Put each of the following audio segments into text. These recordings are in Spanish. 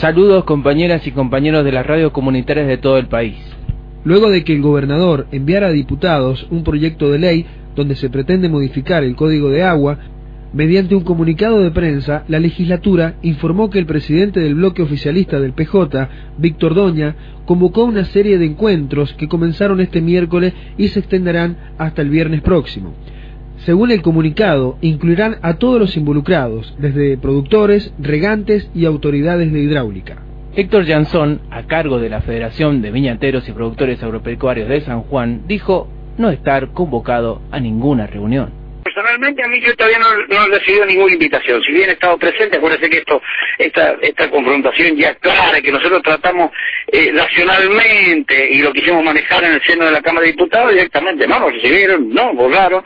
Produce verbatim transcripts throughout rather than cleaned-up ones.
Saludos compañeras y compañeros de las radios comunitarias de todo el país. Luego de que el gobernador enviara a diputados un proyecto de ley donde se pretende modificar el Código de Agua, mediante un comunicado de prensa, la legislatura informó que el presidente del bloque oficialista del P J, Víctor Doña, convocó una serie de encuentros que comenzaron este miércoles y se extenderán hasta el viernes próximo. Según el comunicado, incluirán a todos los involucrados, desde productores, regantes y autoridades de hidráulica. Héctor Jansson, a cargo de la Federación de Viñateros y Productores Agropecuarios de San Juan, dijo no estar convocado a ninguna reunión. Personalmente a mí yo todavía no, no he recibido ninguna invitación. Si bien he estado presente, acuérdense que esto, esta, esta confrontación ya clara, que nosotros tratamos eh, racionalmente y lo quisimos manejar en el seno de la Cámara de Diputados, directamente no nos recibieron, no borraron,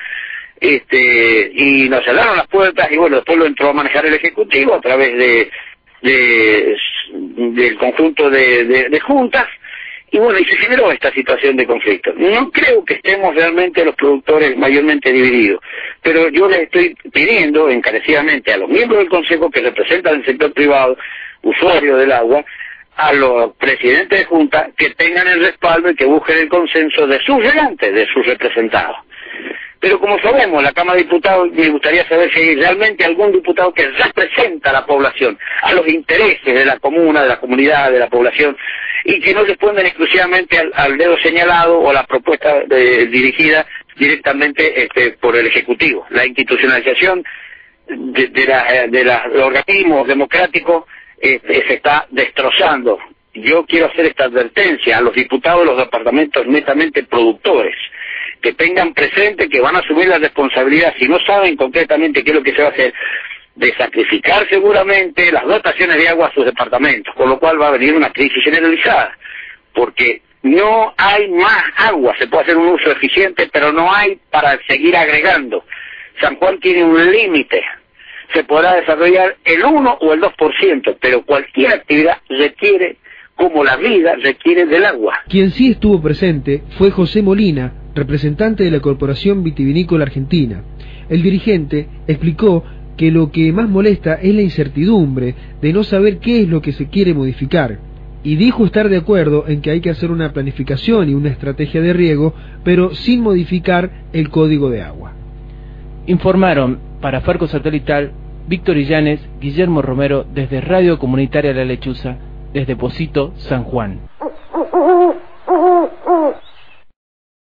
este, y nos cerraron las puertas, y bueno, después lo entró a manejar el Ejecutivo a través de, de del conjunto de, de, de juntas. Y bueno, y se generó esta situación de conflicto. No creo que estemos realmente los productores mayormente divididos, pero yo les estoy pidiendo encarecidamente a los miembros del Consejo que representan el sector privado, usuario del agua, a los presidentes de Junta, que tengan el respaldo y que busquen el consenso de sus regantes, de sus representados. Pero como sabemos, la Cámara de Diputados, me gustaría saber si hay realmente algún diputado que representa a la población, a los intereses de la comuna, de la comunidad, de la población, y que no responden exclusivamente al, al dedo señalado o a la propuesta de, dirigida directamente este, por el Ejecutivo. La institucionalización de, de, la, de la, los organismos democráticos este, se está destrozando. Yo quiero hacer esta advertencia a los diputados de los departamentos netamente productores, que tengan presente que van a asumir la responsabilidad, si no saben concretamente qué es lo que se va a hacer, de sacrificar seguramente las dotaciones de agua a sus departamentos, con lo cual va a venir una crisis generalizada, porque no hay más agua, se puede hacer un uso eficiente, pero no hay para seguir agregando. San Juan tiene un límite, se podrá desarrollar el uno o el dos por ciento, pero cualquier actividad requiere, como la vida, requiere del agua. Quien sí estuvo presente fue José Molina, representante de la Corporación Vitivinícola Argentina. El dirigente explicó que lo que más molesta es la incertidumbre de no saber qué es lo que se quiere modificar, y dijo estar de acuerdo en que hay que hacer una planificación y una estrategia de riego, pero sin modificar el Código de Agua. Informaron para Farco Satelital Víctor Illanes, Guillermo Romero, desde Radio Comunitaria La Lechuza, desde Pocito, San Juan.